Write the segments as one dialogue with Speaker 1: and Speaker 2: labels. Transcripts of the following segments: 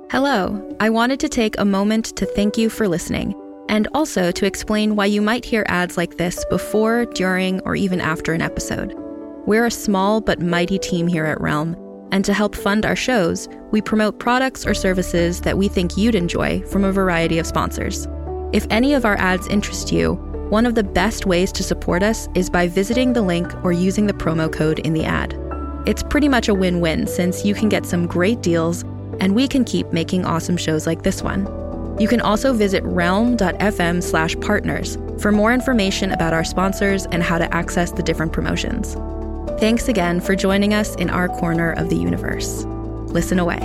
Speaker 1: Hello, I wanted to take a moment to thank you for listening, and also to explain why you might hear ads like this before, during, or even after an episode. We're a small but mighty team here at Realm, and to help fund our shows, we promote products or services that we think you'd enjoy from a variety of sponsors. If any of our ads interest you, one of the best ways to support us is by visiting the link or using the promo code in the ad. It's pretty much a win-win since you can get some great deals and we can keep making awesome shows like this one. You can also visit realm.fm/partners for more information about our sponsors and how to access the different promotions. Thanks again for joining us in our corner of the universe. Listen away.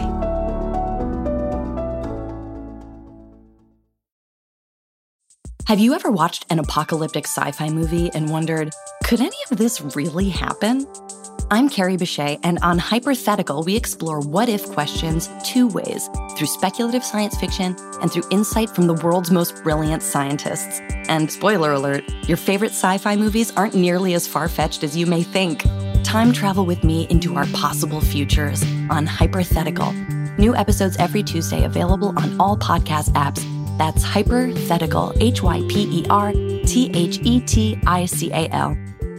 Speaker 2: Have you ever watched an apocalyptic sci-fi movie and wondered, could any of this really happen? I'm Carrie Bechet, and on Hypothetical, we explore what-if questions two ways, through speculative science fiction and through insight from the world's most brilliant scientists. And spoiler alert, your favorite sci-fi movies aren't nearly as far-fetched as you may think. Time travel with me into our possible futures on Hypothetical. New episodes every Tuesday, available on all podcast apps. That's Hypothetical, Hyperthetical.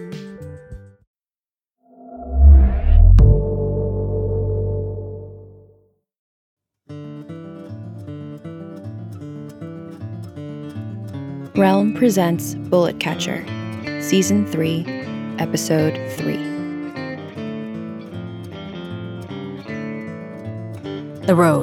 Speaker 1: Realm presents Bullet Catcher, Season 3, Episode 3.
Speaker 2: The Road.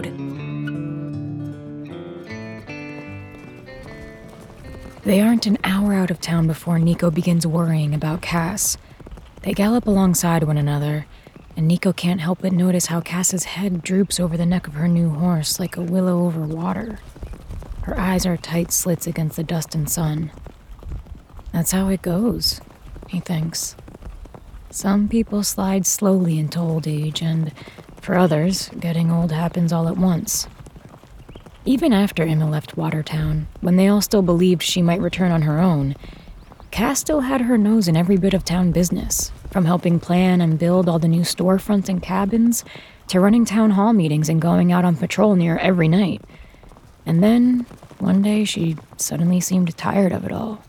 Speaker 3: They aren't an hour out of town before Nico begins worrying about Cass. They gallop alongside one another, and Nico can't help but notice how Cass's head droops over the neck of her new horse like a willow over water. Her eyes are tight slits against the dust and sun. That's how it goes, he thinks. Some people slide slowly into old age, and for others, getting old happens all at once. Even after Emma left Watertown, when they all still believed she might return on her own, Cass still had her nose in every bit of town business, from helping plan and build all the new storefronts and cabins, to running town hall meetings and going out on patrol near every night. And then, one day, she suddenly seemed tired of it all.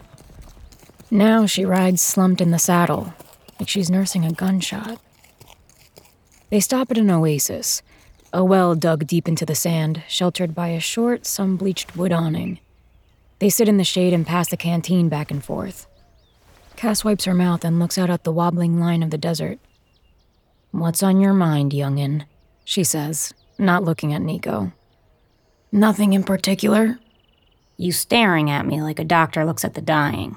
Speaker 3: Now she rides slumped in the saddle, like she's nursing a gunshot. They stop at an oasis, a well dug deep into the sand, sheltered by a short, sun-bleached wood awning. They sit in the shade and pass the canteen back and forth. Cass wipes her mouth and looks out at the wobbling line of the desert. "What's on your mind, youngin'?" she says, not looking at Nico. "Nothing in particular."
Speaker 4: "You staring at me like a doctor looks at the dying."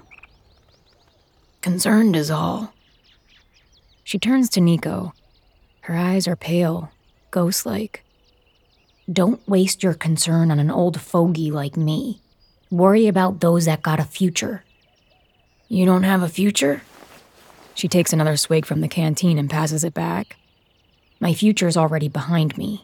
Speaker 3: "Concerned is all." She turns to Nico. Her eyes are pale, ghost-like.
Speaker 4: "Don't waste your concern on an old fogey like me. Worry about those that got a future."
Speaker 3: "You don't have a future?" She takes another swig from the canteen and passes it back.
Speaker 4: "My future's already behind me."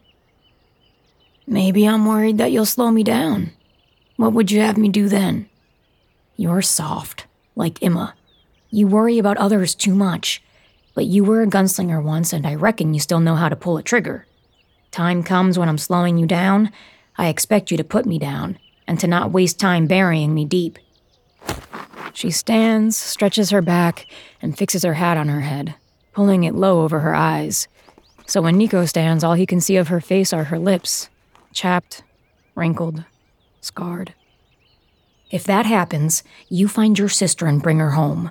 Speaker 3: "Maybe I'm worried that you'll slow me down. What would you have me do then?"
Speaker 4: "You're soft, like Emma. You worry about others too much. But you were a gunslinger once, and I reckon you still know how to pull a trigger. Time comes when I'm slowing you down, I expect you to put me down, and to not waste time burying me deep."
Speaker 3: She stands, stretches her back, and fixes her hat on her head, pulling it low over her eyes. So when Nico stands, all he can see of her face are her lips, chapped, wrinkled, scarred.
Speaker 4: "If that happens, you find your sister and bring her home."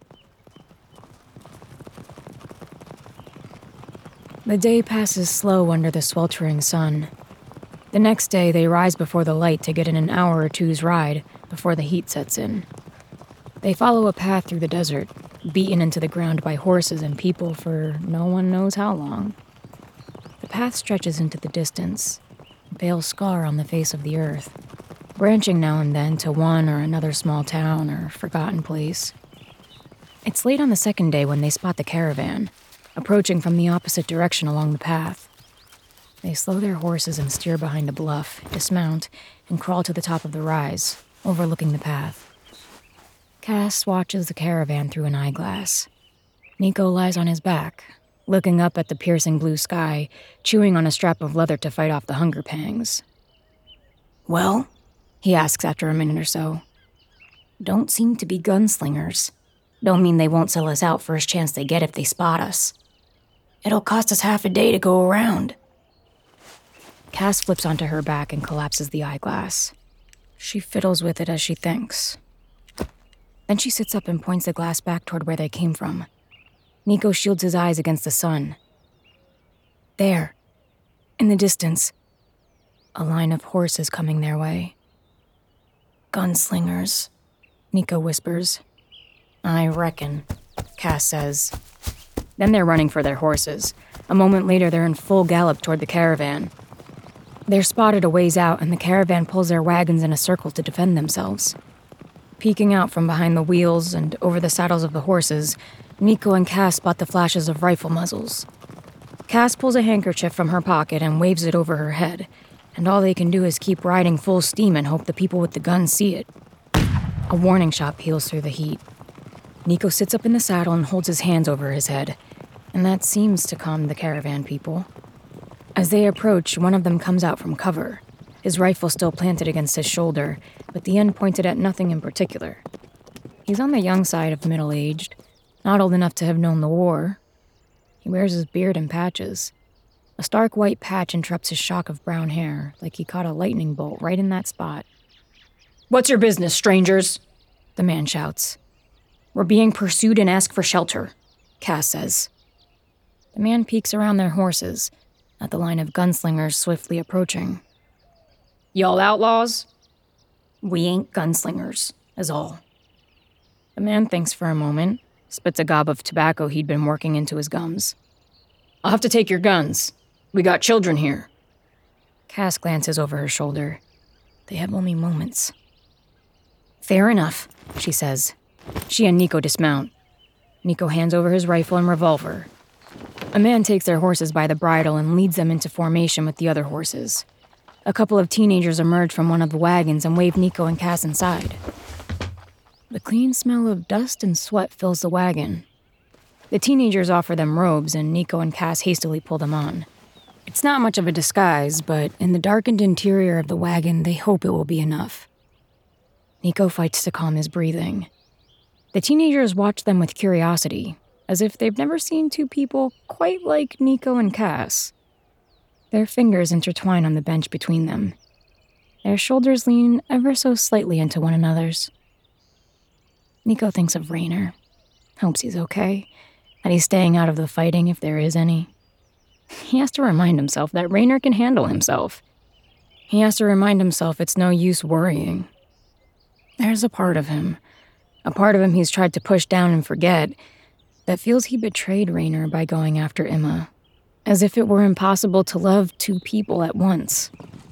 Speaker 3: The day passes slow under the sweltering sun. The next day, they rise before the light to get in an hour or two's ride before the heat sets in. They follow a path through the desert, beaten into the ground by horses and people for no one knows how long. The path stretches into the distance, a pale scar on the face of the earth, branching now and then to one or another small town or forgotten place. It's late on the second day when they spot the caravan, approaching from the opposite direction along the path. They slow their horses and steer behind a bluff, dismount, and crawl to the top of the rise, overlooking the path. Cass watches the caravan through an eyeglass. Nico lies on his back, looking up at the piercing blue sky, chewing on a strap of leather to fight off the hunger pangs.
Speaker 4: Well,
Speaker 3: he asks after a minute or so.
Speaker 4: Don't seem to be gunslingers. Don't mean they won't sell us out first chance they get if they spot us. It'll cost us half a day to go around.
Speaker 3: Cass flips onto her back and collapses the eyeglass. She fiddles with it as she thinks. Then she sits up and points the glass back toward where they came from. Nico shields his eyes against the sun. There, in the distance, a line of horses coming their way.
Speaker 4: Gunslingers,
Speaker 3: Nico whispers.
Speaker 4: I reckon,
Speaker 3: Cass says. Then they're running for their horses. A moment later, they're in full gallop toward the caravan. They're spotted a ways out, and the caravan pulls their wagons in a circle to defend themselves. Peeking out from behind the wheels and over the saddles of the horses, Nico and Cass spot the flashes of rifle muzzles. Cass pulls a handkerchief from her pocket and waves it over her head, and all they can do is keep riding full steam and hope the people with the guns see it. A warning shot peels through the heat. Nico sits up in the saddle and holds his hands over his head, and that seems to calm the caravan people. As they approach, one of them comes out from cover, his rifle still planted against his shoulder, but the end pointed at nothing in particular. He's on the young side of middle-aged, not old enough to have known the war. He wears his beard in patches. A stark white patch interrupts his shock of brown hair, like he caught a lightning bolt right in that spot.
Speaker 4: "What's your business, strangers?"
Speaker 3: the man shouts.
Speaker 4: "We're being pursued and ask for shelter,"
Speaker 3: Cass says. The man peeks around their horses, at the line of gunslingers swiftly approaching.
Speaker 4: "Y'all outlaws?"
Speaker 3: "We ain't gunslingers, is all." The man thinks for a moment, spits a gob of tobacco he'd been working into his gums.
Speaker 4: "I'll have to take your guns. We got children here."
Speaker 3: Cass glances over her shoulder. They have only moments.
Speaker 4: "Fair enough,"
Speaker 3: she says. She and Nico dismount. Nico hands over his rifle and revolver. A man takes their horses by the bridle and leads them into formation with the other horses. A couple of teenagers emerge from one of the wagons and wave Nico and Cass inside. The clean smell of dust and sweat fills the wagon. The teenagers offer them robes, and Nico and Cass hastily pull them on. It's not much of a disguise, but in the darkened interior of the wagon, they hope it will be enough. Nico fights to calm his breathing. The teenagers watch them with curiosity, as if they've never seen two people quite like Nico and Cass. Their fingers intertwine on the bench between them. Their shoulders lean ever so slightly into one another's. Nico thinks of Raynor, hopes he's okay, that he's staying out of the fighting if there is any. He has to remind himself that Raynor can handle himself. He has to remind himself it's no use worrying. There's a part of him he's tried to push down and forget, that feels he betrayed Raynor by going after Emma, as if it were impossible to love two people at once.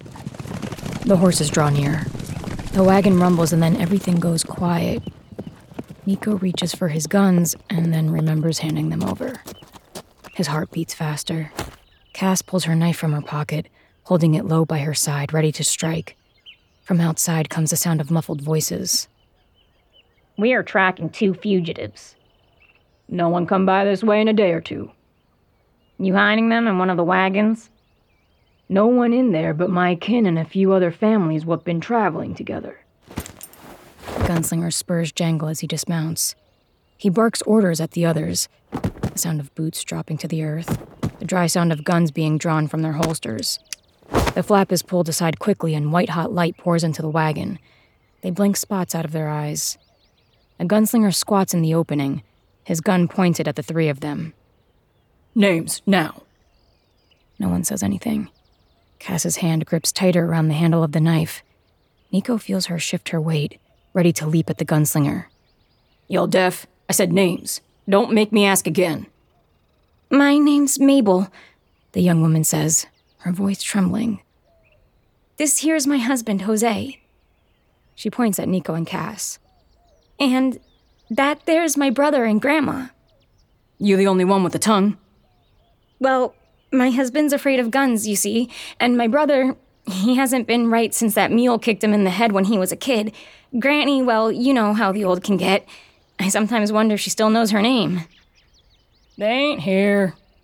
Speaker 3: The horses draw near. The wagon rumbles and then everything goes quiet. Nico reaches for his guns and then remembers handing them over. His heart beats faster. Cass pulls her knife from her pocket, holding it low by her side, ready to strike. From outside comes the sound of muffled voices.
Speaker 4: "We are tracking 2 fugitives. No one come by this way in a day or 2. You hiding them in one of the wagons?" "No one in there but my kin and a few other families what been traveling together."
Speaker 3: The gunslinger's spurs jangle as he dismounts. He barks orders at the others, the sound of boots dropping to the earth, the dry sound of guns being drawn from their holsters. The flap is pulled aside quickly and white-hot light pours into the wagon. They blink spots out of their eyes. A gunslinger squats in the opening, his gun pointed at the 3 of them.
Speaker 4: "Names, now."
Speaker 3: No one says anything. Cass's hand grips tighter around the handle of the knife. Nico feels her shift her weight, ready to leap at the gunslinger.
Speaker 4: "Y'all deaf? I said names. Don't make me ask again."
Speaker 3: "My name's Mabel," the young woman says, her voice trembling. "This here's my husband, Jose." She points at Nico and Cass. "And that there's my brother and grandma."
Speaker 4: "You the only one with the tongue?"
Speaker 3: "Well, my husband's afraid of guns, you see, and my brother, he hasn't been right since that mule kicked him in the head when he was a kid. Granny, well, you know how the old can get. I sometimes wonder if she still knows her name."
Speaker 4: "They ain't here,"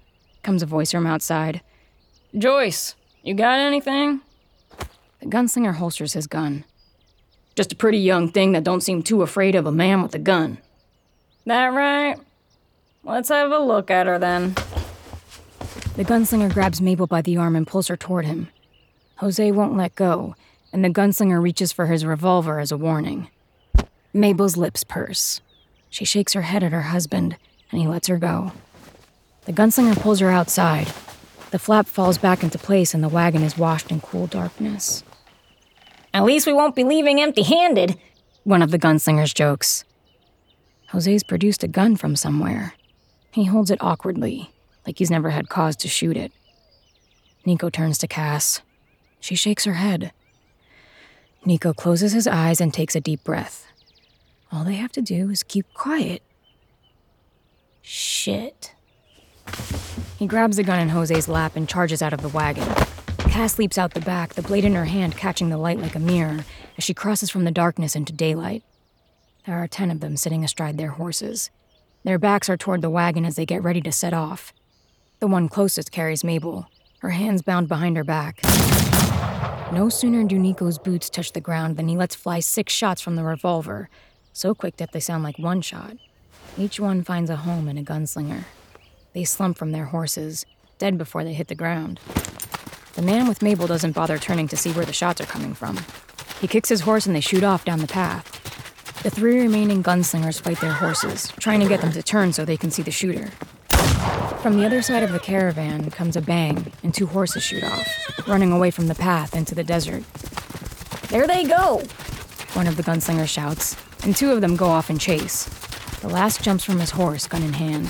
Speaker 3: comes a voice from outside. "Joyce, you got anything?" The gunslinger holsters his gun. "Just a pretty young thing that don't seem too afraid of a man with a gun." "That right? Let's have a look at her then." The gunslinger grabs Mabel by the arm and pulls her toward him. Jose won't let go, and the gunslinger reaches for his revolver as a warning. Mabel's lips purse. She shakes her head at her husband, and he lets her go. The gunslinger pulls her outside. The flap falls back into place, and the wagon is washed in cool darkness. "At least we won't be leaving empty-handed," one of the gunslingers jokes. Jose's produced a gun from somewhere. He holds it awkwardly, like he's never had cause to shoot it. Nico turns to Cass. She shakes her head. Nico closes his eyes and takes a deep breath. All they have to do is keep quiet. Shit. He grabs the gun in Jose's lap and charges out of the wagon. Cass leaps out the back, the blade in her hand catching the light like a mirror as she crosses from the darkness into daylight. There are 10 of them sitting astride their horses. Their backs are toward the wagon as they get ready to set off. The one closest carries Mabel, her hands bound behind her back. No sooner do Nico's boots touch the ground than he lets fly 6 shots from the revolver, so quick that they sound like one shot. Each one finds a home in a gunslinger. They slump from their horses, dead before they hit the ground. The man with Mabel doesn't bother turning to see where the shots are coming from. He kicks his horse and they shoot off down the path. The 3 remaining gunslingers fight their horses, trying to get them to turn so they can see the shooter. From the other side of the caravan comes a bang, and 2 horses shoot off, running away from the path into the desert. "There they go!" one of the gunslingers shouts, and 2 of them go off in chase. The last jumps from his horse, gun in hand.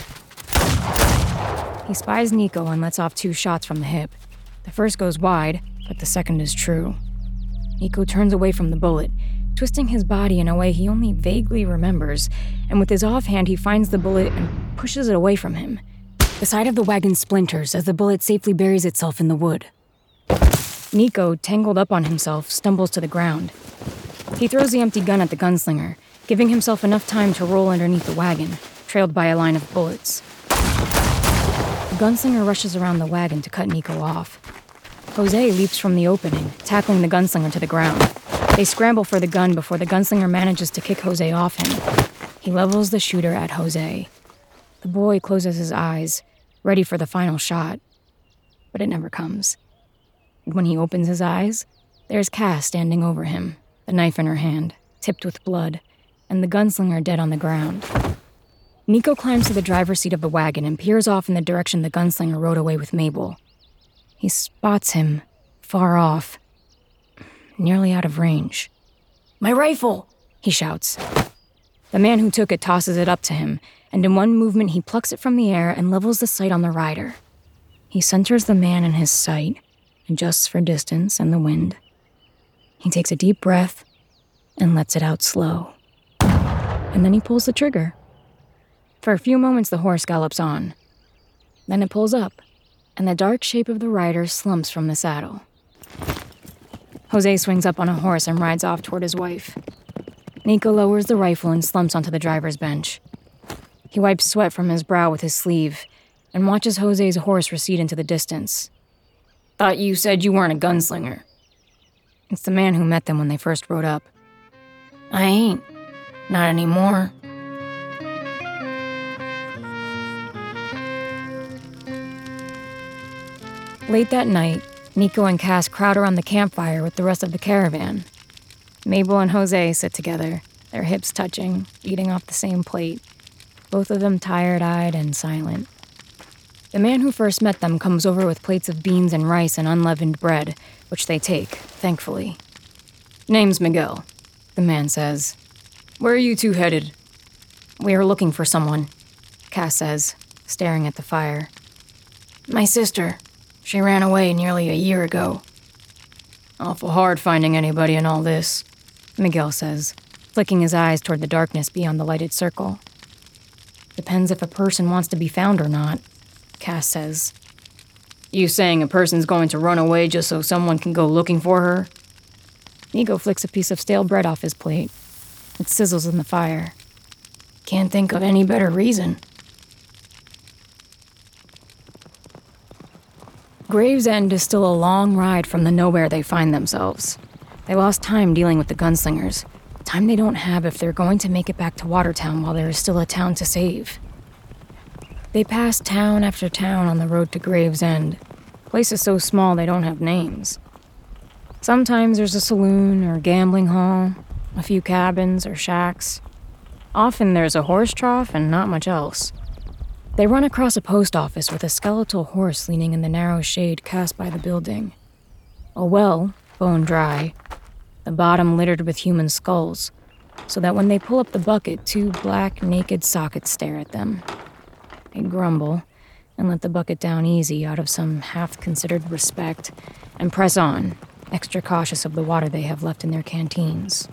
Speaker 3: He spies Nico and lets off 2 shots from the hip. The first goes wide, but the second is true. Nico turns away from the bullet, twisting his body in a way he only vaguely remembers, and with his offhand he finds the bullet and pushes it away from him. The side of the wagon splinters as the bullet safely buries itself in the wood. Nico, tangled up on himself, stumbles to the ground. He throws the empty gun at the gunslinger, giving himself enough time to roll underneath the wagon, trailed by a line of bullets. The gunslinger rushes around the wagon to cut Nico off. Jose leaps from the opening, tackling the gunslinger to the ground. They scramble for the gun before the gunslinger manages to kick Jose off him. He levels the shooter at Jose. The boy closes his eyes, ready for the final shot, but it never comes. When he opens his eyes, there's Cass standing over him, the knife in her hand, tipped with blood, and the gunslinger dead on the ground. Nico climbs to the driver's seat of the wagon and peers off in the direction the gunslinger rode away with Mabel. He spots him, far off, nearly out of range. "My rifle!" he shouts. The man who took it tosses it up to him, and in one movement he plucks it from the air and levels the sight on the rider. He centers the man in his sight, adjusts for distance and the wind. He takes a deep breath and lets it out slow. And then he pulls the trigger. For a few moments the horse gallops on. Then it pulls up, and the dark shape of the rider slumps from the saddle. Jose swings up on a horse and rides off toward his wife. Nico lowers the rifle and slumps onto the driver's bench. He wipes sweat from his brow with his sleeve and watches Jose's horse recede into the distance. "Thought you said you weren't a gunslinger." It's the man who met them when they first rode up. "I ain't. Not anymore." Late that night, Nico and Cass crowd around the campfire with the rest of the caravan. Mabel and Jose sit together, their hips touching, eating off the same plate, both of them tired-eyed and silent. The man who first met them comes over with plates of beans and rice and unleavened bread, which they take, thankfully. "Name's Miguel," the man says. "Where are you 2 headed?" "We are looking for someone," Cass says, staring at the fire. "My sister. She ran away nearly a year ago." "Awful hard finding anybody in all this," Miguel says, flicking his eyes toward the darkness beyond the lighted circle. "Depends if a person wants to be found or not," Cass says. "You saying a person's going to run away just so someone can go looking for her?" Nico flicks a piece of stale bread off his plate. It sizzles in the fire. "Can't think of any better reason." Gravesend is still a long ride from the nowhere they find themselves. They lost time dealing with the gunslingers. Time they don't have if they're going to make it back to Watertown while there is still a town to save. They pass town after town on the road to Gravesend. Places so small they don't have names. Sometimes there's a saloon or gambling hall, a few cabins or shacks. Often there's a horse trough and not much else. They run across a post office with a skeletal horse leaning in the narrow shade cast by the building. A well, bone dry, the bottom littered with human skulls, so that when they pull up the bucket, 2 black, naked sockets stare at them. They grumble and let the bucket down easy out of some half-considered respect and press on, extra cautious of the water they have left in their canteens.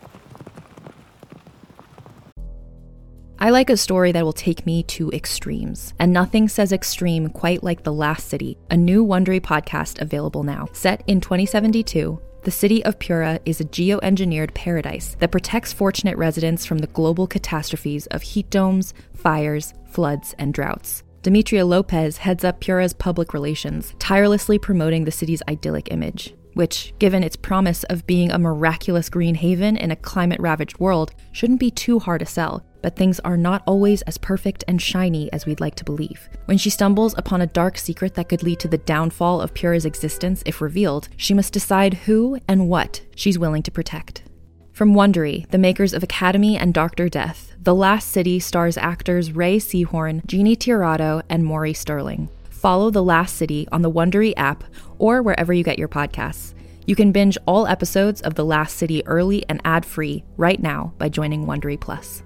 Speaker 1: I like a story that will take me to extremes, and nothing says extreme quite like The Last City, a new Wondery podcast available now. Set in 2072, the city of Pura is a geoengineered paradise that protects fortunate residents from the global catastrophes of heat domes, fires, floods, and droughts. Demetria Lopez heads up Pura's public relations, tirelessly promoting the city's idyllic image, which, given its promise of being a miraculous green haven in a climate-ravaged world, shouldn't be too hard to sell. But things are not always as perfect and shiny as we'd like to believe. When she stumbles upon a dark secret that could lead to the downfall of Pura's existence if revealed, she must decide who and what she's willing to protect. From Wondery, the makers of Academy and Dr. Death, The Last City stars actors Ray Seahorn, Jeannie Tirado, and Maury Sterling. Follow The Last City on the Wondery app or wherever you get your podcasts. You can binge all episodes of The Last City early and ad-free right now by joining Wondery Plus.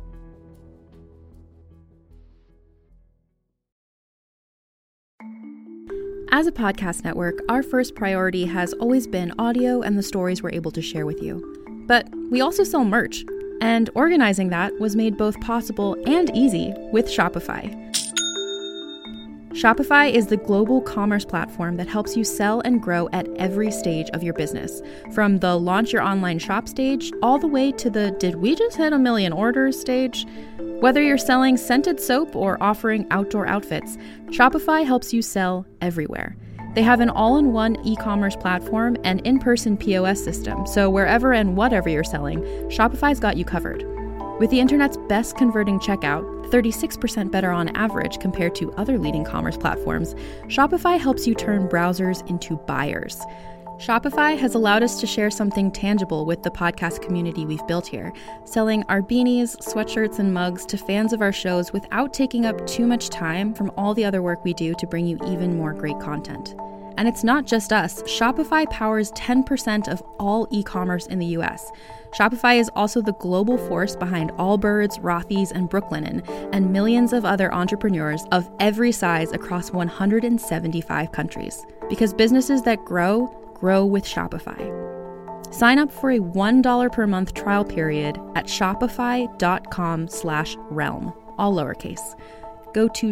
Speaker 1: As a podcast network, our first priority has always been audio and the stories we're able to share with you. But we also sell merch, and organizing that was made both possible and easy with Shopify. Shopify is the global commerce platform that helps you sell and grow at every stage of your business, from the launch your online shop stage all the way to the did we just hit 1 million orders stage. Whether you're selling scented soap or offering outdoor outfits, Shopify helps you sell everywhere. They have an all-in-one e-commerce platform and in-person POS system, so wherever and whatever you're selling, Shopify's got you covered. With the internet's best converting checkout, 36% better on average compared to other leading commerce platforms, Shopify helps you turn browsers into buyers. Shopify has allowed us to share something tangible with the podcast community we've built here, selling our beanies, sweatshirts, and mugs to fans of our shows without taking up too much time from all the other work we do to bring you even more great content. And it's not just us. Shopify powers 10% of all e-commerce in the US. Shopify is also the global force behind Allbirds, Rothy's, and Brooklinen, and millions of other entrepreneurs of every size across 175 countries. Because businesses that grow with Shopify. Sign up for a $1 per month trial period at shopify.com/realm, all lowercase. Go to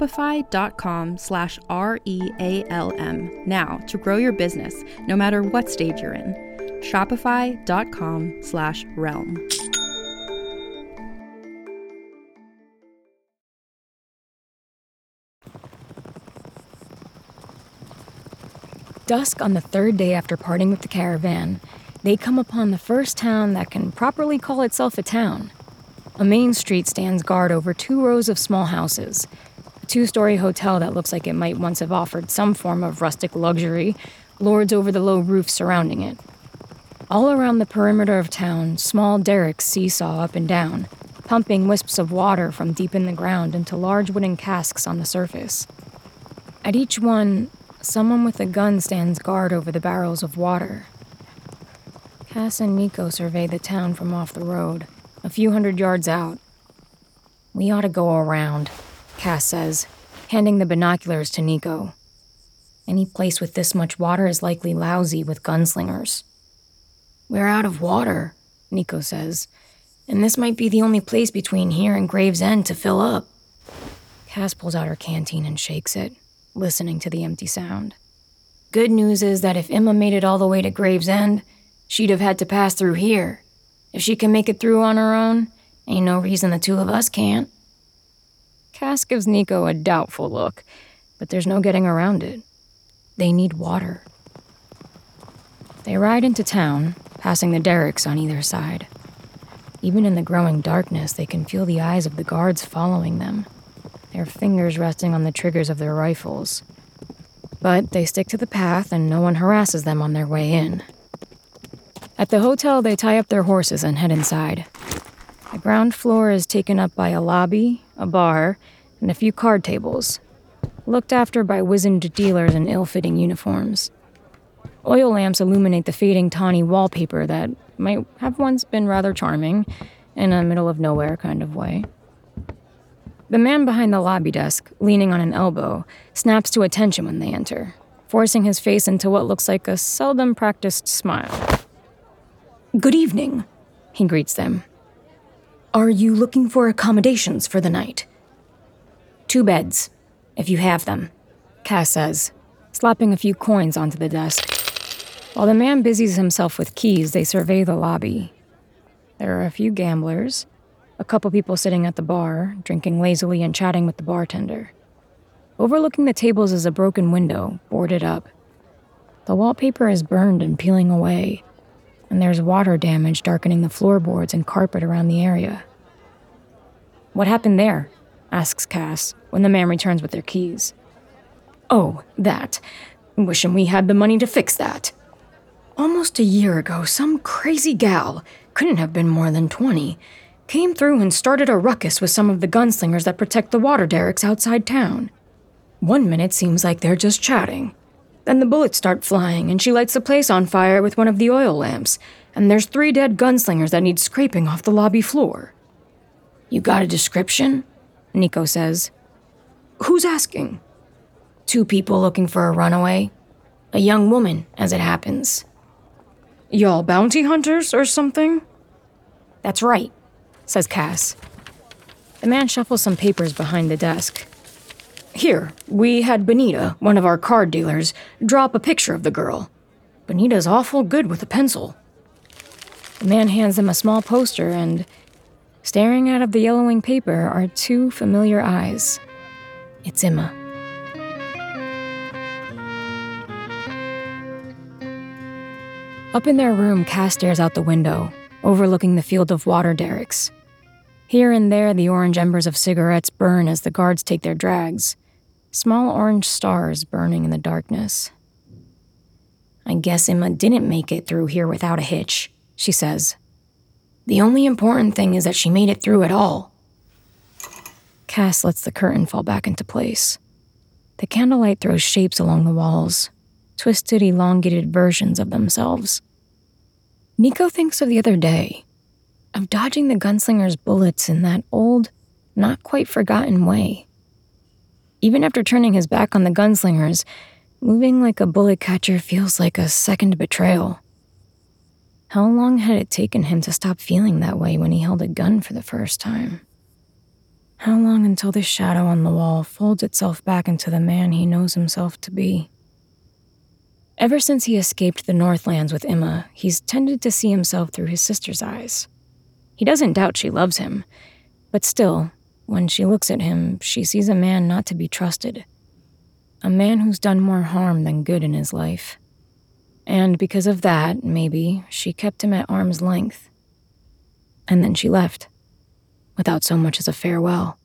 Speaker 1: shopify.com/REALM now to grow your business, no matter what stage you're in. Shopify.com/realm.
Speaker 3: Dusk on the 3rd day after parting with the caravan, they come upon the first town that can properly call itself a town. A main street stands guard over 2 rows of small houses, a 2-story hotel that looks like it might once have offered some form of rustic luxury lords over the low roofs surrounding it. All around the perimeter of town, small derricks seesaw up and down, pumping wisps of water from deep in the ground into large wooden casks on the surface. At each one, someone with a gun stands guard over the barrels of water. Cass and Nico survey the town from off the road, a few hundred yards out. "We ought to go around," Cass says, handing the binoculars to Nico. "Any place with this much water is likely lousy with gunslingers." "We're out of water," Nico says, "and this might be the only place between here and Gravesend to fill up." Cass pulls out her canteen and shakes it, listening to the empty sound. "Good news is that if Emma made it all the way to Gravesend, she'd have had to pass through here. If she can make it through on her own, ain't no reason the 2 of us can't." Cass gives Nico a doubtful look, but there's no getting around it. They need water. They ride into town, passing the derricks on either side. Even in the growing darkness, they can feel the eyes of the guards following them, their fingers resting on the triggers of their rifles. But they stick to the path and no one harasses them on their way in. At the hotel, they tie up their horses and head inside. The ground floor is taken up by a lobby, a bar, and a few card tables, looked after by wizened dealers in ill-fitting uniforms. Oil lamps illuminate the fading tawny wallpaper that might have once been rather charming, in a middle-of-nowhere kind of way. The man behind the lobby desk, leaning on an elbow, snaps to attention when they enter, forcing his face into what looks like a seldom-practiced smile. "Good evening," he greets them. "Are you looking for accommodations for the night?" "2 beds, if you have them," Cass says, slapping a few coins onto the desk. While the man busies himself with keys, they survey the lobby. There are a few gamblers, a couple people sitting at the bar, drinking lazily and chatting with the bartender. Overlooking the tables is a broken window, boarded up. The wallpaper is burned and peeling away, and there's water damage darkening the floorboards and carpet around the area. "What happened there?" asks Cass, when the man returns with their keys. "Oh, that. Wishing we had the money to fix that. Almost a year ago, some crazy gal, couldn't have been more than 20, came through and started a ruckus with some of the gunslingers that protect the water derricks outside town. 1 minute seems like they're just chatting. Then the bullets start flying and she lights the place on fire with one of the oil lamps, and there's 3 dead gunslingers that need scraping off the lobby floor." "You got a description?" Nico says. "Who's asking?" "2 people looking for a runaway. A young woman, as it happens." "Y'all bounty hunters or something?" "That's right," says Cass. The man shuffles some papers behind the desk. "Here, we had Benita, one of our card dealers, drop a picture of the girl. Benita's awful good with a pencil." The man hands them a small poster and, staring out of the yellowing paper, are 2 familiar eyes. It's Emma. Up in their room, Cass stares out the window, overlooking the field of water derricks. Here and there, the orange embers of cigarettes burn as the guards take their drags. Small orange stars burning in the darkness. "I guess Emma didn't make it through here without a hitch," she says. "The only important thing is that she made it through at all." Cass lets the curtain fall back into place. The candlelight throws shapes along the walls, twisted, elongated versions of themselves. Nico thinks of the other day, of dodging the gunslinger's bullets in that old, not quite forgotten way. Even after turning his back on the gunslingers, moving like a bullet catcher feels like a second betrayal. How long had it taken him to stop feeling that way when he held a gun for the first time? How long until the shadow on the wall folds itself back into the man he knows himself to be? Ever since he escaped the Northlands with Emma, he's tended to see himself through his sister's eyes. He doesn't doubt she loves him, but still, when she looks at him, she sees a man not to be trusted. A man who's done more harm than good in his life. And because of that, maybe, she kept him at arm's length. And then she left, without so much as a farewell.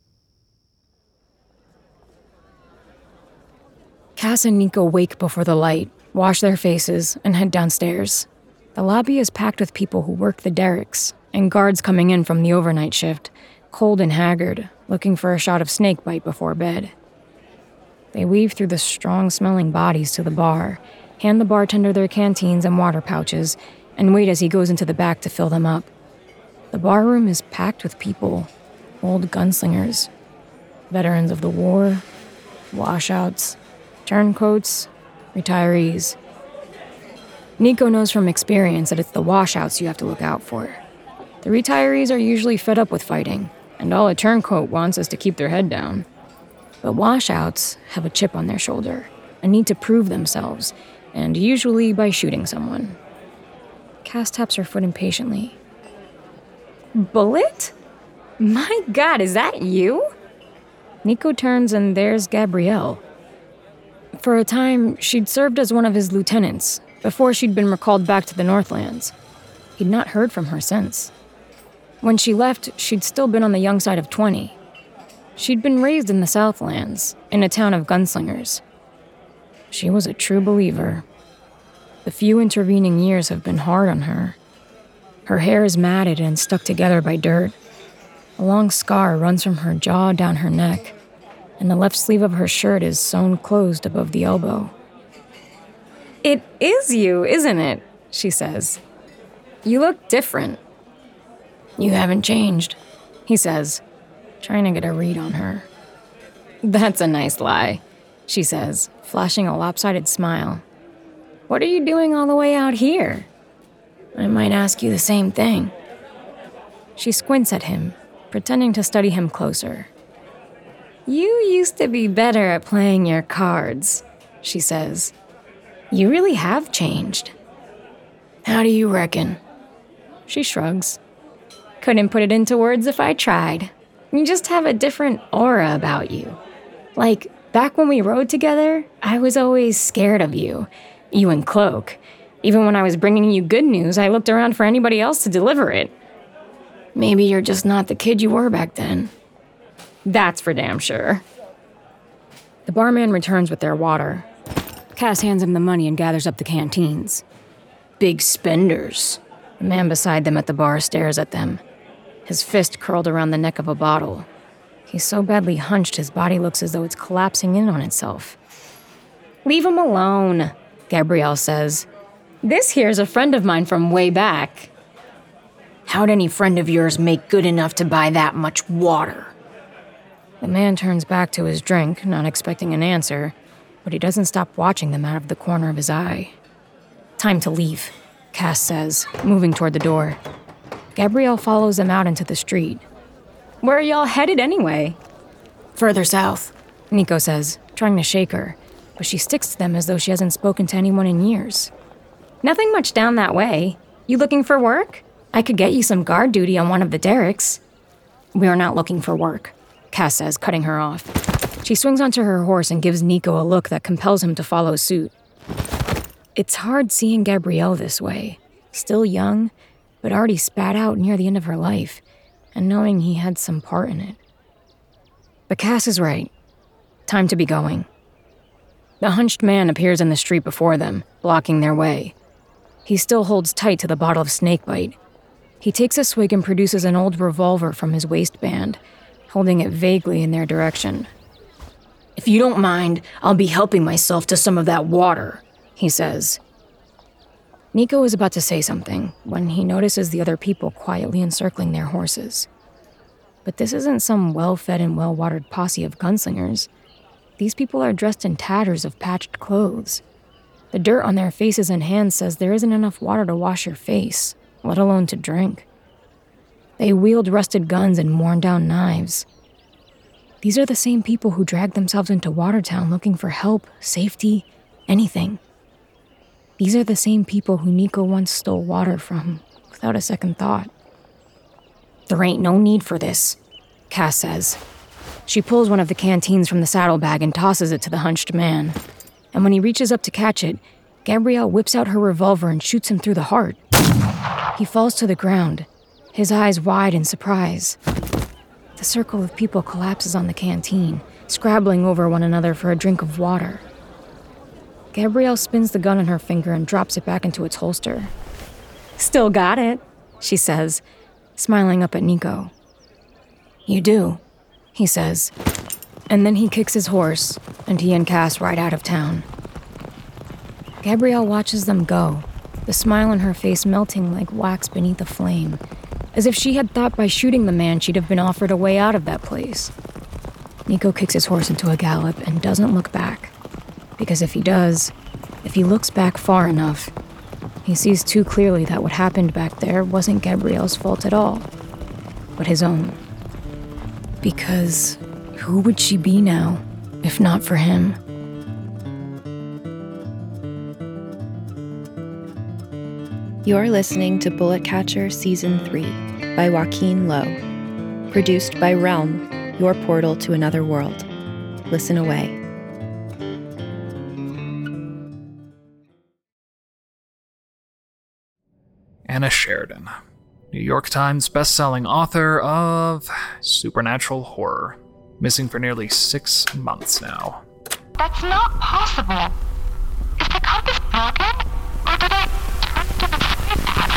Speaker 3: Cass and Nico wake before the light, wash their faces, and head downstairs. The lobby is packed with people who work the derricks, and guards coming in from the overnight shift, cold and haggard, looking for a shot of snakebite before bed. They weave through the strong-smelling bodies to the bar, hand the bartender their canteens and water pouches, and wait as he goes into the back to fill them up. The barroom is packed with people, old gunslingers, veterans of the war, washouts, turncoats, retirees. Nico knows from experience that it's the washouts you have to look out for. The retirees are usually fed up with fighting, and all a turncoat wants is to keep their head down. But washouts have a chip on their shoulder, a need to prove themselves, and usually by shooting someone. Cass taps her foot impatiently. "Bullet? My God, is that you?" Nico turns and there's Gabrielle. For a time, she'd served as one of his lieutenants before she'd been recalled back to the Northlands. He'd not heard from her since. When she left, she'd still been on the young side of 20. She'd been raised in the Southlands, in a town of gunslingers. She was a true believer. The few intervening years have been hard on her. Her hair is matted and stuck together by dirt. A long scar runs from her jaw down her neck, and the left sleeve of her shirt is sewn closed above the elbow. "It is you, isn't it?" she says. "You look different." "You haven't changed," he says, trying to get a read on her. "That's a nice lie," she says, flashing a lopsided smile. "What are you doing all the way out here?" "I might ask you the same thing." She squints at him, pretending to study him closer. "You used to be better at playing your cards," she says. "You really have changed." "How do you reckon?" She shrugs. "Couldn't put it into words if I tried. You just have a different aura about you. Like, back when we rode together, I was always scared of you. You and Cloak. Even when I was bringing you good news, I looked around for anybody else to deliver it." "Maybe you're just not the kid you were back then." "That's for damn sure." The barman returns with their water. Cass hands him the money and gathers up the canteens. "Big spenders." The man beside them at the bar stares at them, his fist curled around the neck of a bottle. He's so badly hunched his body looks as though it's collapsing in on itself. "Leave him alone," Gabrielle says. "This here's a friend of mine from way back." "How'd any friend of yours make good enough to buy that much water?" The man turns back to his drink, not expecting an answer, but he doesn't stop watching them out of the corner of his eye. "Time to leave," Cass says, moving toward the door. Gabrielle follows them out into the street. "Where are y'all headed anyway?" "Further south," Nico says, trying to shake her, but she sticks to them as though she hasn't spoken to anyone in years. "Nothing much down that way. You looking for work? I could get you some guard duty on one of the derricks." "We are not looking for work," Cass says, cutting her off. She swings onto her horse and gives Nico a look that compels him to follow suit. It's hard seeing Gabrielle this way, still young, but already spat out near the end of her life, and knowing he had some part in it. But Cass is right. Time to be going. The hunched man appears in the street before them, blocking their way. He still holds tight to the bottle of snakebite. He takes a swig and produces an old revolver from his waistband, holding it vaguely in their direction. "If you don't mind, I'll be helping myself to some of that water," he says. Nico is about to say something when he notices the other people quietly encircling their horses. But this isn't some well-fed and well-watered posse of gunslingers. These people are dressed in tatters of patched clothes. The dirt on their faces and hands says there isn't enough water to wash your face, let alone to drink. They wield rusted guns and worn-down knives. These are the same people who dragged themselves into Watertown looking for help, safety, anything. These are the same people who Nico once stole water from, without a second thought. "There ain't no need for this," Cass says. She pulls one of the canteens from the saddlebag and tosses it to the hunched man. And when he reaches up to catch it, Gabrielle whips out her revolver and shoots him through the heart. He falls to the ground, his eyes wide in surprise. The circle of people collapses on the canteen, scrabbling over one another for a drink of water. Gabrielle spins the gun on her finger and drops it back into its holster. "Still got it," she says, smiling up at Nico. "You do," he says. And then he kicks his horse, and he and Cass ride out of town. Gabrielle watches them go, the smile on her face melting like wax beneath a flame, as if she had thought by shooting the man she'd have been offered a way out of that place. Nico kicks his horse into a gallop and doesn't look back. Because if he does, if he looks back far enough, he sees too clearly that what happened back there wasn't Gabrielle's fault at all, but his own. Because who would she be now, if not for him?
Speaker 1: You're listening to Bullet Catcher Season 3 by Joaquin Lowe. Produced by Realm, your portal to another world. Listen away.
Speaker 5: Anna Sheridan, New York Times bestselling author of supernatural horror, missing for nearly 6 months now.
Speaker 6: That's not possible. Is the compass broken? Or did I turn to the side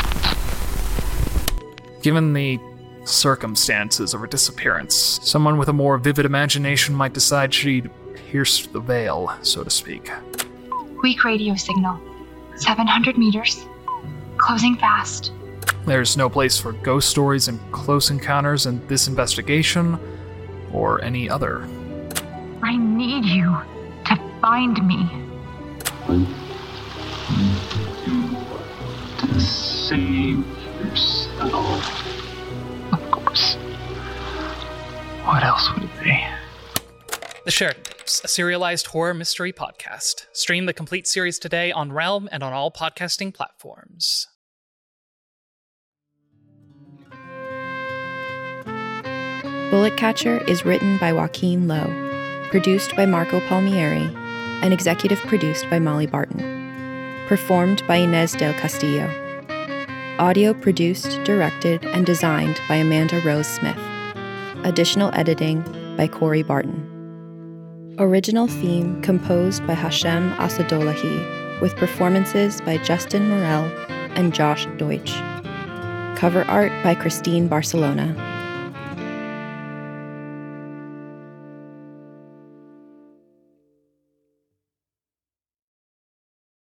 Speaker 6: path?
Speaker 5: Given the circumstances of her disappearance, someone with a more vivid imagination might decide she'd pierced the veil, so to speak.
Speaker 6: Weak radio signal. 700 meters. Closing fast.
Speaker 5: There's no place for ghost stories and close encounters in this investigation, or any other.
Speaker 6: I need you to find me.
Speaker 7: To save yourself. Of course. What else would it be?
Speaker 8: The Sheridan Tapes, a serialized horror mystery podcast. Stream the complete series today on Realm and on all podcasting platforms.
Speaker 1: Bullet Catcher is written by Joaquin Lowe, produced by Marco Palmieri, and executive produced by Molly Barton. Performed by Inez del Castillo. Audio produced, directed, and designed by Amanda Rose Smith. Additional editing by Corey Barton. Original theme composed by Hashem Asadolahi, with performances by Justin Morel and Josh Deutsch. Cover art by Christine Barcelona.